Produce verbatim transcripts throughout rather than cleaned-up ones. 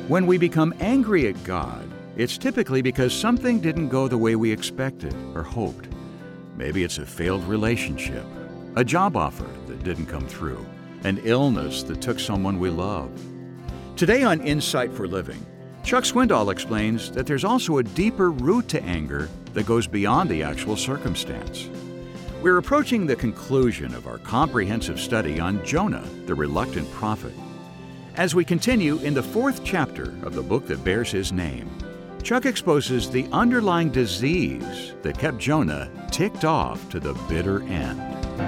When we become angry at God, it's typically because something didn't go the way we expected or hoped. Maybe it's a failed relationship, a job offer that didn't come through, an illness that took someone we love. Today on Insight for Living, Chuck Swindoll explains that there's also a deeper root to anger that goes beyond the actual circumstance. We're approaching the conclusion of our comprehensive study on Jonah, the reluctant prophet. As we continue in the fourth chapter of the book that bears his name, Chuck exposes the underlying disease that kept Jonah ticked off to the bitter end.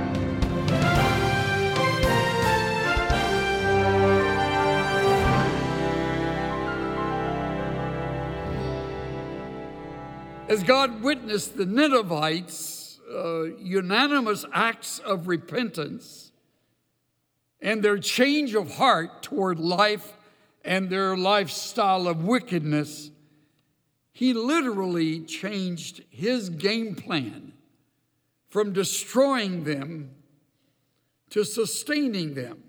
As God witnessed the Ninevites' uh, unanimous acts of repentance and their change of heart toward life and their lifestyle of wickedness, he literally changed his game plan from destroying them to sustaining them.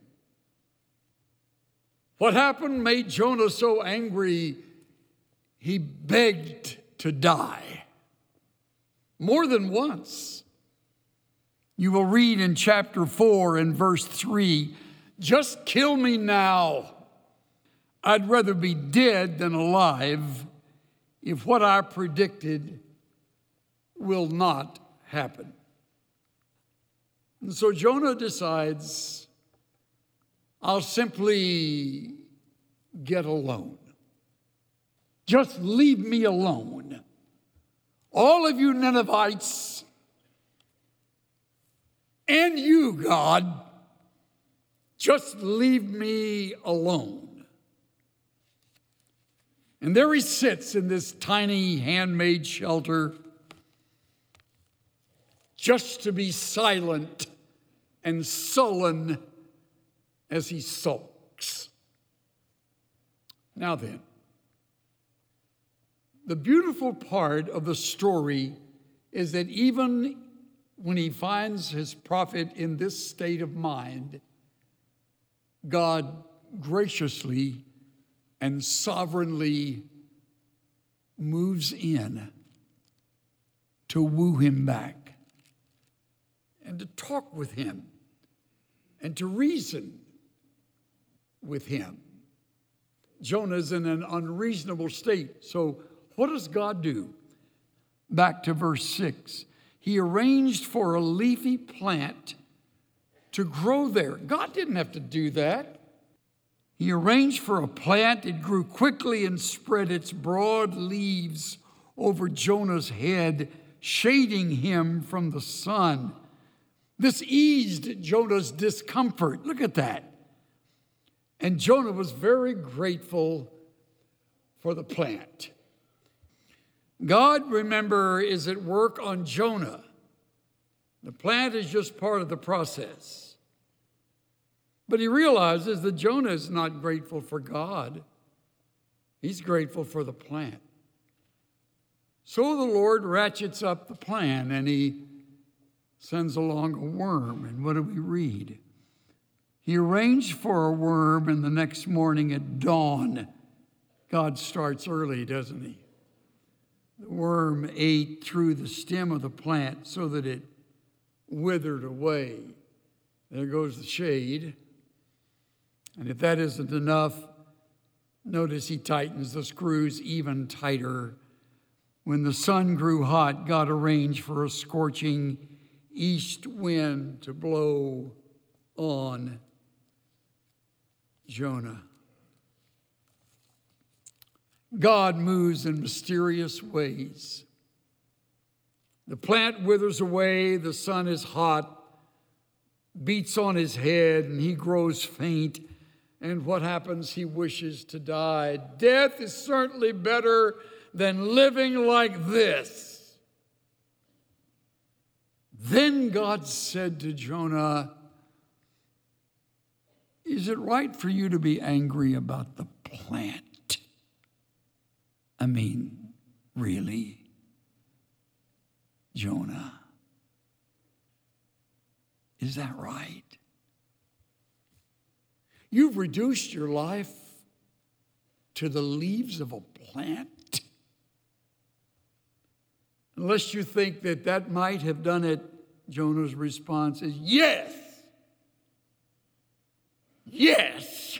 What happened made Jonah so angry, he begged to die. More than once. You will read in chapter four and verse three, "Just kill me now. I'd rather be dead than alive if what I predicted will not happen." And so Jonah decides, I'll simply get alone. Just leave me alone. All of you Ninevites, and you, God, just leave me alone. And there he sits in this tiny handmade shelter, just to be silent and sullen as he sulks. Now then, the beautiful part of the story is that even when he finds his prophet in this state of mind, God graciously and sovereignly moves in to woo him back and to talk with him and to reason with him. Jonah's in an unreasonable state. So what does God do? Back to verse six. He arranged for a leafy plant to grow there. God didn't have to do that. He arranged for a plant. It grew quickly and spread its broad leaves over Jonah's head, shading him from the sun. This eased Jonah's discomfort. Look at that. And Jonah was very grateful for the plant. God, remember, is at work on Jonah. The plant is just part of the process. But he realizes that Jonah is not grateful for God. He's grateful for the plant. So the Lord ratchets up the plan and he sends along a worm. And what do we read? He arranged for a worm, and the next morning at dawn, God starts early, doesn't he? The worm ate through the stem of the plant so that it withered away. There goes the shade. And if that isn't enough, notice he tightens the screws even tighter. When the sun grew hot, God arranged for a scorching east wind to blow on Jonah. God moves in mysterious ways. The plant withers away, the sun is hot, beats on his head, and he grows faint. And what happens? He wishes to die. Death is certainly better than living like this. Then God said to Jonah, "Is it right for you to be angry about the plant? I mean, really, Jonah? Is that right? You've reduced your life to the leaves of a plant? Unless you think that that might have done it, Jonah's response is, yes, yes,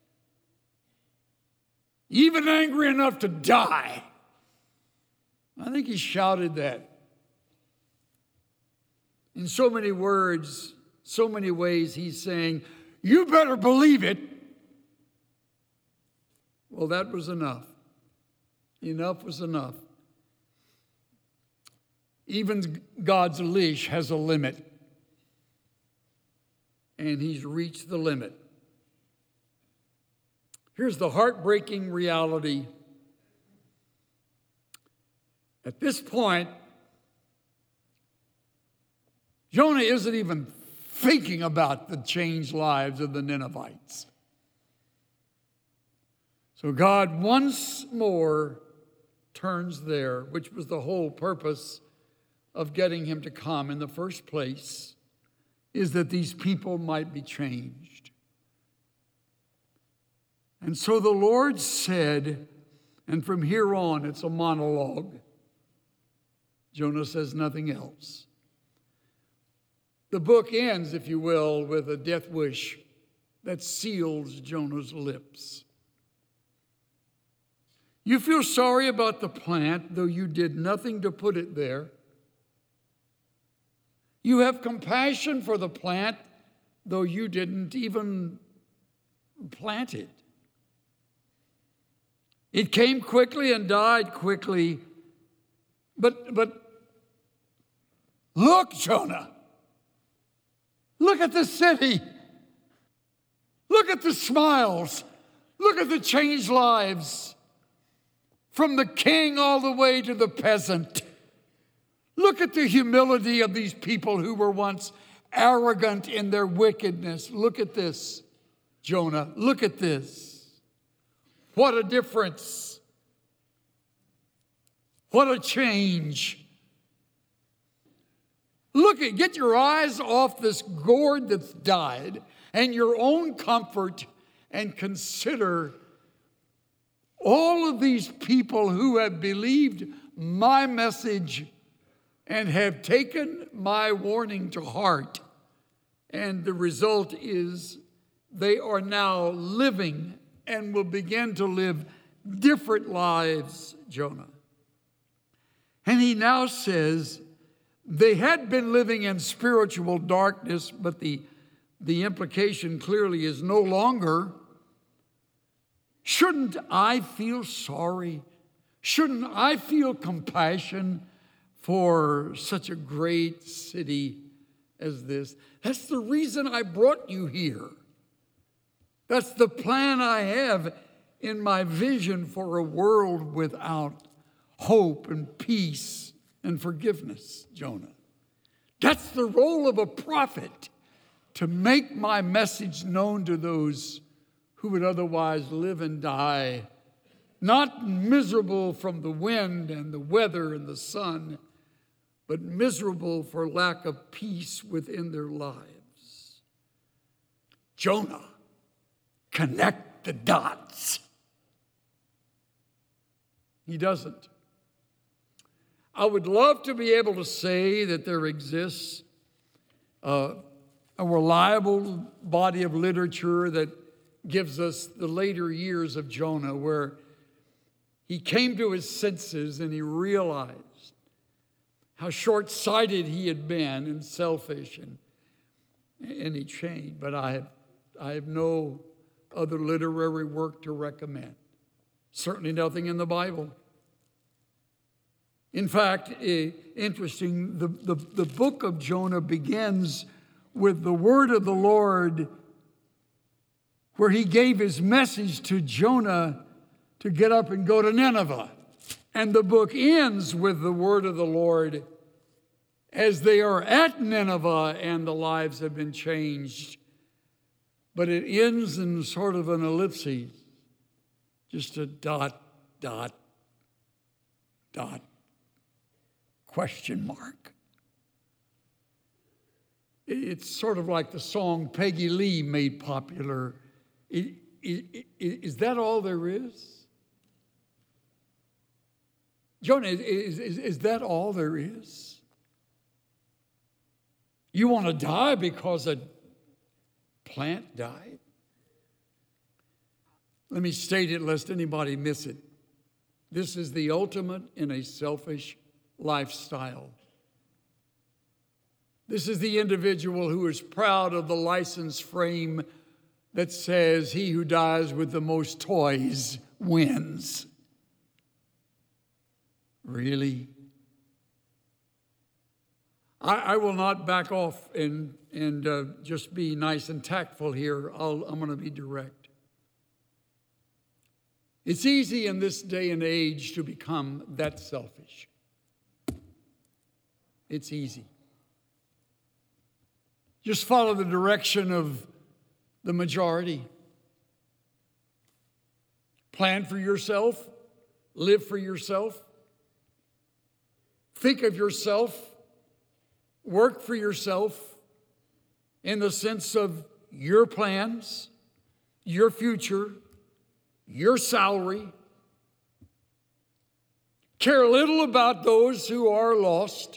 even angry enough to die. I think he shouted that. In so many words, so many ways, he's saying, you better believe it. Well, that was enough. Enough was enough. Even God's leash has a limit. And he's reached the limit. Here's the heartbreaking reality. At this point, Jonah isn't even thinking about the changed lives of the Ninevites. So God once more turns there, which was the whole purpose of getting him to come in the first place, is that these people might be changed. And so the Lord said, and from here on it's a monologue. Jonah says nothing else. The book ends, if you will, with a death wish that seals Jonah's lips. You feel sorry about the plant, though you did nothing to put it there. You have compassion for the plant, though you didn't even plant it. It came quickly and died quickly. But, but look, Jonah. Look at the city. Look at the smiles. Look at the changed lives. From the king all the way to the peasant. Look at the humility of these people who were once arrogant in their wickedness. Look at this, Jonah. Look at this. What a difference. What a change. Look at, get your eyes off this gourd that's died and your own comfort and consider all of these people who have believed my message and have taken my warning to heart. And the result is they are now living and will begin to live different lives, Jonah. And he now says they had been living in spiritual darkness, but the, the implication clearly is no longer. Shouldn't I feel sorry? Shouldn't I feel compassion for such a great city as this? That's the reason I brought you here. That's the plan I have in my vision for a world without hope and peace and forgiveness, Jonah. That's the role of a prophet, to make my message known to those who would otherwise live and die, not miserable from the wind and the weather and the sun, but miserable for lack of peace within their lives. Jonah, connect the dots. He doesn't. I would love to be able to say that there exists uh, a reliable body of literature that gives us the later years of Jonah, where he came to his senses and he realized how short-sighted he had been and selfish, and, and he changed. But I have, I have no other literary work to recommend. Certainly nothing in the Bible. In fact, eh, interesting, the, the, the book of Jonah begins with the word of the Lord, where he gave his message to Jonah to get up and go to Nineveh. And the book ends with the word of the Lord as they are at Nineveh and the lives have been changed. But it ends in sort of an ellipsis, just a dot, dot, dot, question mark. It's sort of like the song Peggy Lee made popular. It, it, it, is that all there is? Jonah, is, is, is that all there is? You want to die because a plant died? Let me state it lest anybody miss it. This is the ultimate in a selfish lifestyle. This is the individual who is proud of the license frame that says he who dies with the most toys wins. Really? I, I will not back off and, and uh, just be nice and tactful here. I'll, I'm going to be direct. It's easy in this day and age to become that selfish. It's easy. Just follow the direction of the majority. Plan for yourself. Live for yourself. Think of yourself. Work for yourself in the sense of your plans, your future, your salary. Care little about those who are lost.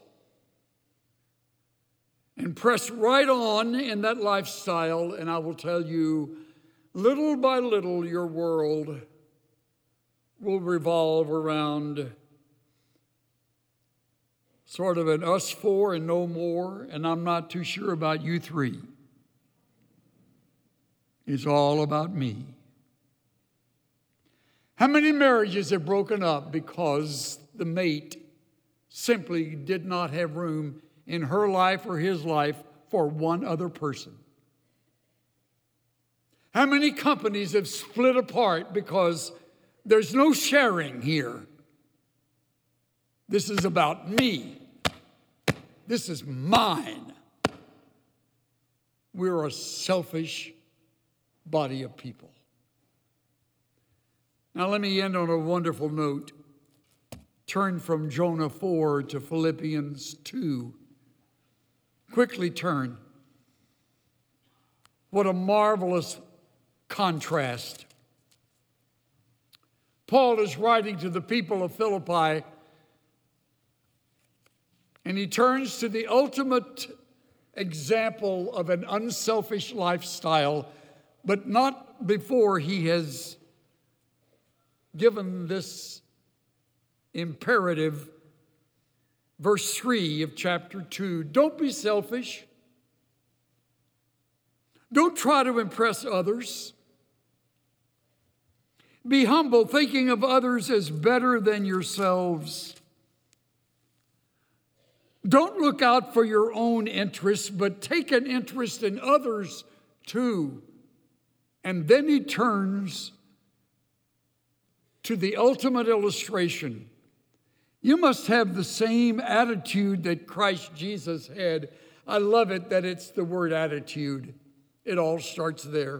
And press right on in that lifestyle, and I will tell you, little by little, your world will revolve around sort of an us four and no more, and I'm not too sure about you three. It's all about me. How many marriages have broken up because the mate simply did not have room in her life or his life for one other person? How many companies have split apart because there's no sharing here? This is about me. This is mine. We're a selfish body of people. Now let me end on a wonderful note. Turn from Jonah four to Philippians two. Quickly turn. What a marvelous contrast. Paul is writing to the people of Philippi, and he turns to the ultimate example of an unselfish lifestyle, but not before he has given this imperative. Verse three of chapter two, don't be selfish. Don't try to impress others. Be humble, thinking of others as better than yourselves. Don't look out for your own interests, but take an interest in others too. And then he turns to the ultimate illustration. You must have the same attitude that Christ Jesus had. I love it that it's the word attitude. It all starts there.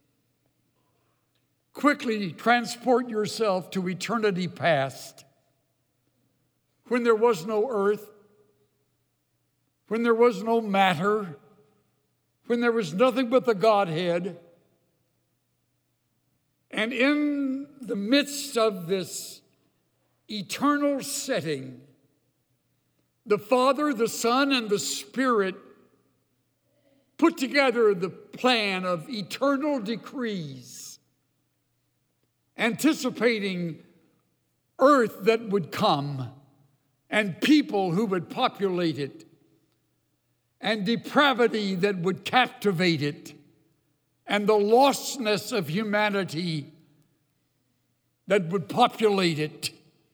Quickly transport yourself to eternity past, when there was no earth, when there was no matter, when there was nothing but the Godhead. And in the midst of this eternal setting, the Father, the Son, and the Spirit put together the plan of eternal decrees, anticipating earth that would come and people who would populate it and depravity that would captivate it and the lostness of humanity that would populate it.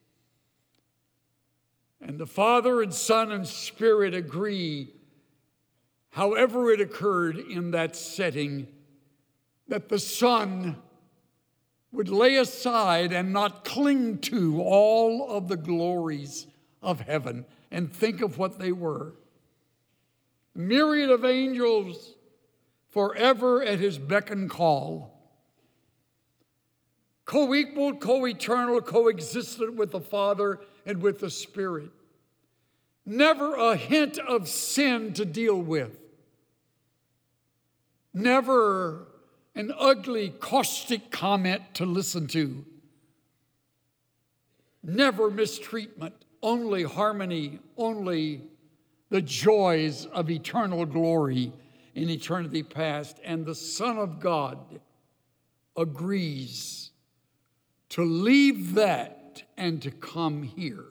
And the Father and Son and Spirit agree, however it occurred in that setting, that the Son would lay aside and not cling to all of the glories of heaven. And think of what they were. Myriad of angels forever at his beck and call. Co-equal, co-eternal, co-existent with the Father and with the Spirit. Never a hint of sin to deal with. Never an ugly, caustic comment to listen to. never mistreatment, only harmony, only the joys of eternal glory in eternity past. And the Son of God agrees to leave that and to come here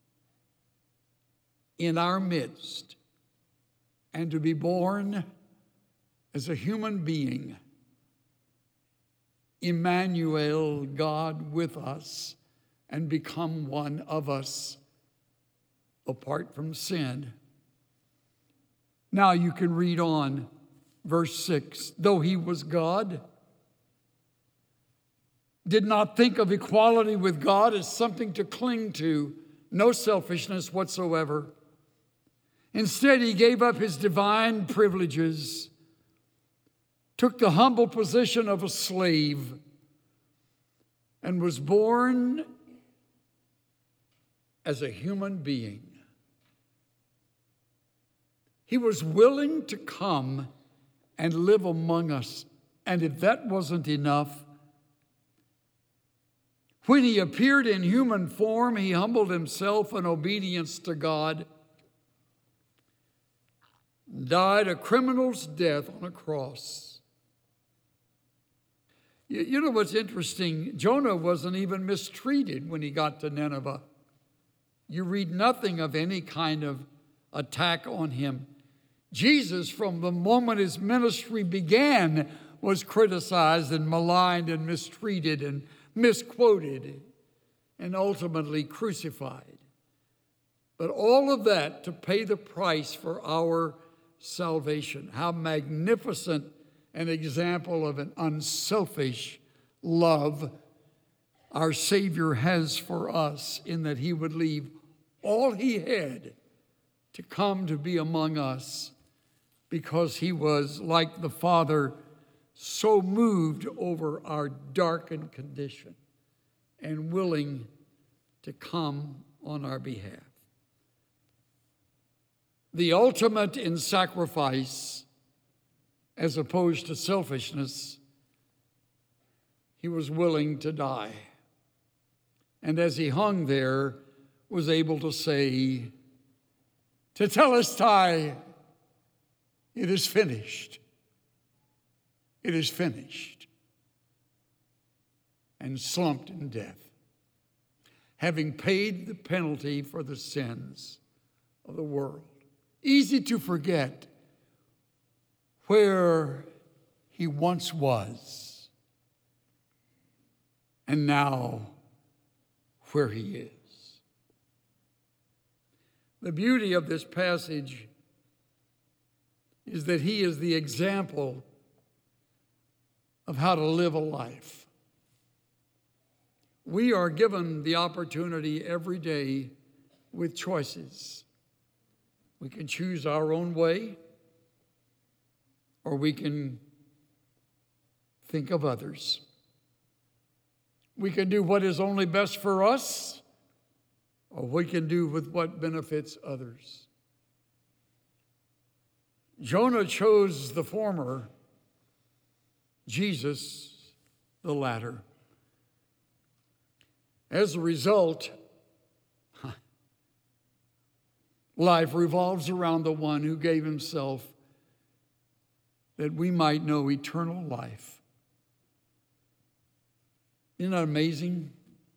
in our midst and to be born as a human being, Emmanuel, God with us, and become one of us apart from sin. Now you can read on, verse six. Though he was God, did not think of equality with God as something to cling to, no selfishness whatsoever. Instead, he gave up his divine privileges, took the humble position of a slave, and was born as a human being. He was willing to come and live among us. And if that wasn't enough, when he appeared in human form, he humbled himself in obedience to God, died a criminal's death on a cross. You, you know what's interesting? Jonah wasn't even mistreated when he got to Nineveh. You read nothing of any kind of attack on him. Jesus, from the moment his ministry began, was criticized and maligned and mistreated and misquoted and ultimately crucified. But all of that to pay the price for our salvation. How magnificent an example of an unselfish love our Savior has for us, in that he would leave all he had to come to be among us, because he was, like the Father, so moved over our darkened condition and willing to come on our behalf. The ultimate in sacrifice, as opposed to selfishness, he was willing to die. And as he hung there, was able to say, "Tetelestai, it is finished. It is finished." And slumped in death, having paid the penalty for the sins of the world. Easy to forget where he once was, and now where he is. The beauty of this passage is that he is the example of how to live a life. We are given the opportunity every day with choices. We can choose our own way, or we can think of others. We can do what is only best for us, or we can do with what benefits others. Jonah chose the former, Jesus the latter. As a result, life revolves around the one who gave himself that we might know eternal life. Isn't that amazing?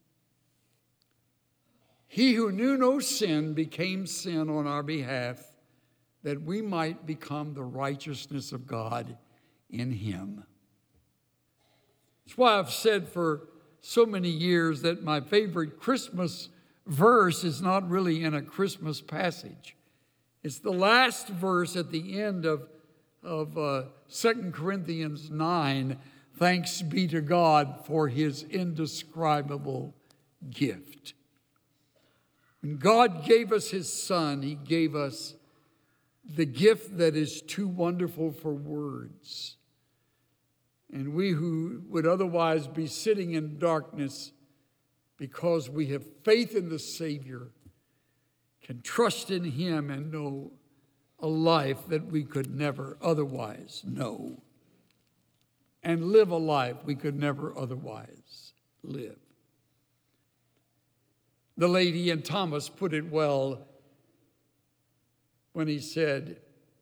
He who knew no sin became sin on our behalf, that we might become the righteousness of God in him. That's why I've said for so many years that my favorite Christmas verse is not really in a Christmas passage. It's the last verse at the end of, of uh, Second Corinthians nine. Thanks be to God for his indescribable gift. When God gave us his Son, he gave us the gift that is too wonderful for words. And we who would otherwise be sitting in darkness, because we have faith in the Savior, can trust in him and know a life that we could never otherwise know, and live a life we could never otherwise live. The late Ian Thomas put it well when he said,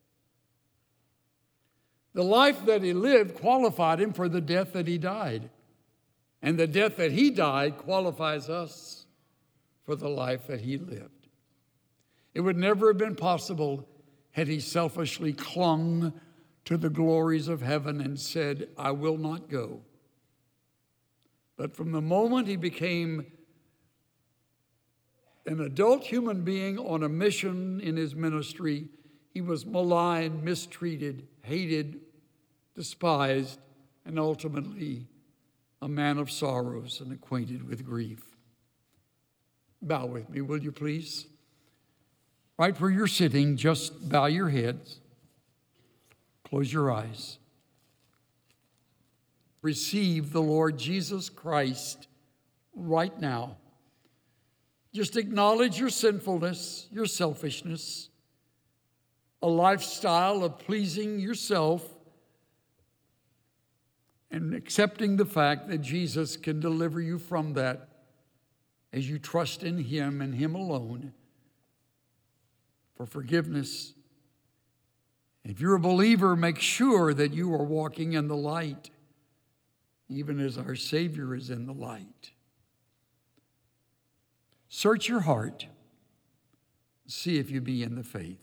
the life that he lived qualified him for the death that he died. And the death that he died qualifies us for the life that he lived. It would never have been possible had he selfishly clung to the glories of heaven and said, I will not go. But from the moment he became an adult human being on a mission in his ministry, he was maligned, mistreated, hated, despised, and ultimately a man of sorrows and acquainted with grief. Bow with me, will you please? Right where you're sitting, just bow your heads. Close your eyes. Receive the Lord Jesus Christ right now. Just acknowledge your sinfulness, your selfishness, a lifestyle of pleasing yourself, and accepting the fact that Jesus can deliver you from that as you trust in Him and Him alone for forgiveness. If you're a believer, make sure that you are walking in the light, even as our Savior is in the light. Search your heart. See if you be in the faith.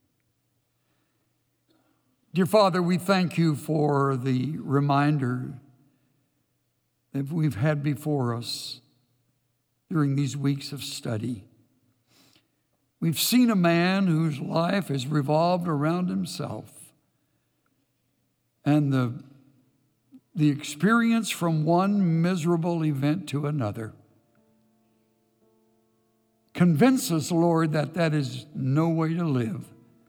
Dear Father, we thank you for the reminder that we've had before us during these weeks of study. We've seen a man whose life has revolved around himself, and the, the experience from one miserable event to another. Convince us, Lord, that that is no way to live.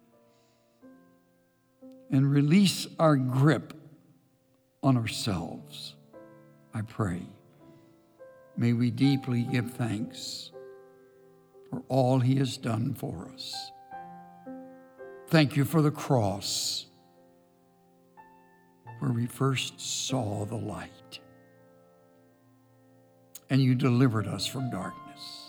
And release our grip on ourselves, I pray. May we deeply give thanks for all He has done for us. Thank you for the cross, where we first saw the light, and you delivered us from darkness.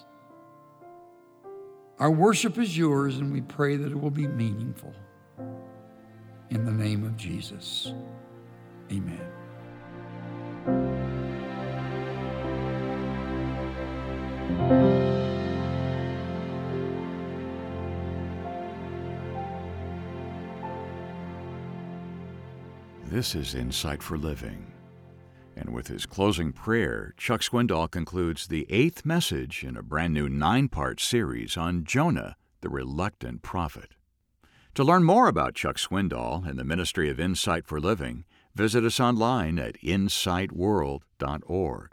Our worship is yours, and we pray that it will be meaningful. In the name of Jesus, amen. This is Insight for Living. And with his closing prayer, Chuck Swindoll concludes the eighth message in a brand new nine-part series on Jonah, the reluctant prophet. To learn more about Chuck Swindoll and the ministry of Insight for Living, visit us online at insight world dot org.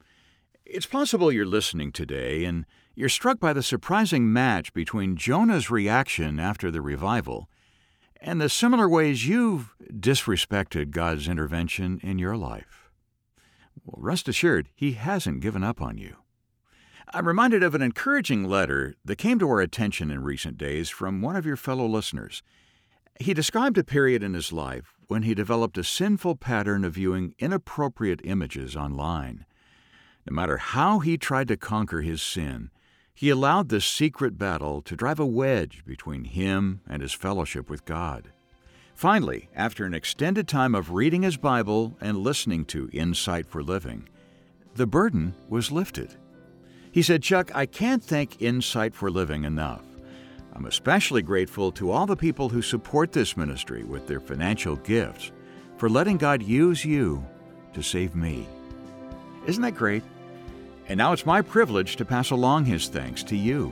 It's possible you're listening today and you're struck by the surprising match between Jonah's reaction after the revival and the similar ways you've disrespected God's intervention in your life. Well, rest assured, He hasn't given up on you. I'm reminded of an encouraging letter that came to our attention in recent days from one of your fellow listeners. He described a period in his life when he developed a sinful pattern of viewing inappropriate images online. No matter how he tried to conquer his sin, he allowed this secret battle to drive a wedge between him and his fellowship with God. Finally, after an extended time of reading his Bible and listening to Insight for Living, the burden was lifted. He said, Chuck, I can't thank Insight for Living enough. I'm especially grateful to all the people who support this ministry with their financial gifts for letting God use you to save me. Isn't that great? And now it's my privilege to pass along His thanks to you.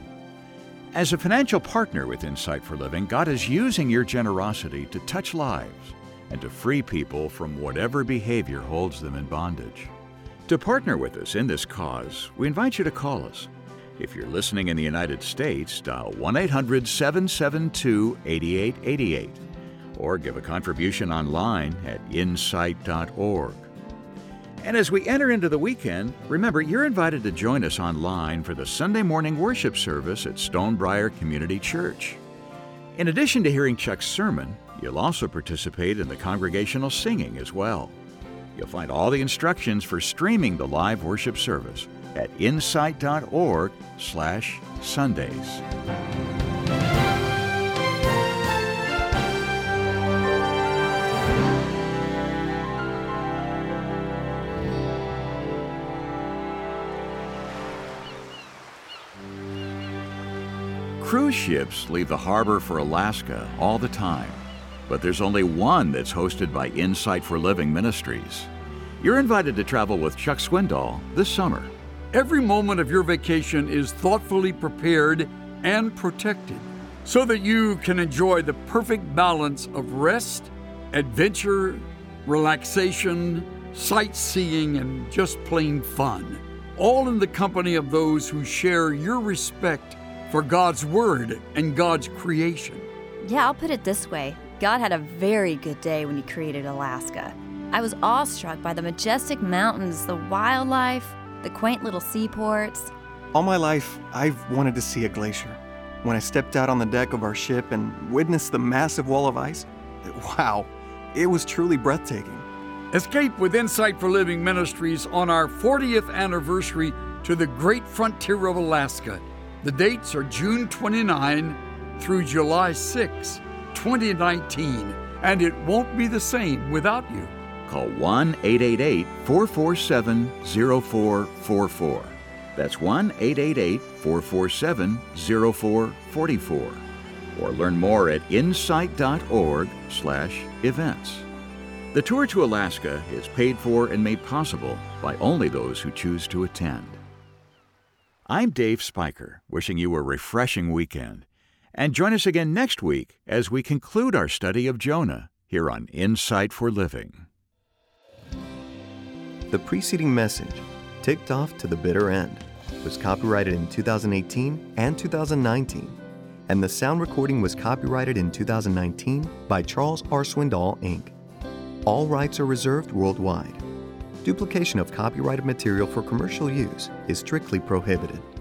As a financial partner with Insight for Living, God is using your generosity to touch lives and to free people from whatever behavior holds them in bondage. To partner with us in this cause, we invite you to call us. If you're listening in the United States, dial one eight hundred seven seven two eight eight eight eight or give a contribution online at insight dot org. And as we enter into the weekend, remember, you're invited to join us online for the Sunday morning worship service at Stonebriar Community Church. In addition to hearing Chuck's sermon, you'll also participate in the congregational singing as well. You'll find all the instructions for streaming the live worship service at insight.org slash Sundays. Cruise ships leave the harbor for Alaska all the time, but there's only one that's hosted by Insight for Living Ministries. You're invited to travel with Chuck Swindoll this summer. Every moment of your vacation is thoughtfully prepared and protected so that you can enjoy the perfect balance of rest, adventure, relaxation, sightseeing, and just plain fun, all in the company of those who share your respect for God's Word and God's creation. Yeah, I'll put it this way. God had a very good day when He created Alaska. I was awestruck by the majestic mountains, the wildlife, the quaint little seaports. All my life, I've wanted to see a glacier. When I stepped out on the deck of our ship and witnessed the massive wall of ice, wow, it was truly breathtaking. Escape with Insight for Living Ministries on our fortieth anniversary to the great frontier of Alaska. The dates are June twenty-ninth through July sixth, twenty nineteen, and it won't be the same without you. Call one eight eight eight, four four seven, zero four four four. That's one eight eight eight, four four seven, zero four four four. Or learn more at insight.org slash events. The tour to Alaska is paid for and made possible by only those who choose to attend. I'm Dave Spiker, wishing you a refreshing weekend. And join us again next week as we conclude our study of Jonah here on Insight for Living. The preceding message, Ticked Off to the Bitter End, was copyrighted in two thousand eighteen and two thousand nineteen, and the sound recording was copyrighted in two thousand nineteen by Charles R. Swindoll, Incorporated. All rights are reserved worldwide. Duplication of copyrighted material for commercial use is strictly prohibited.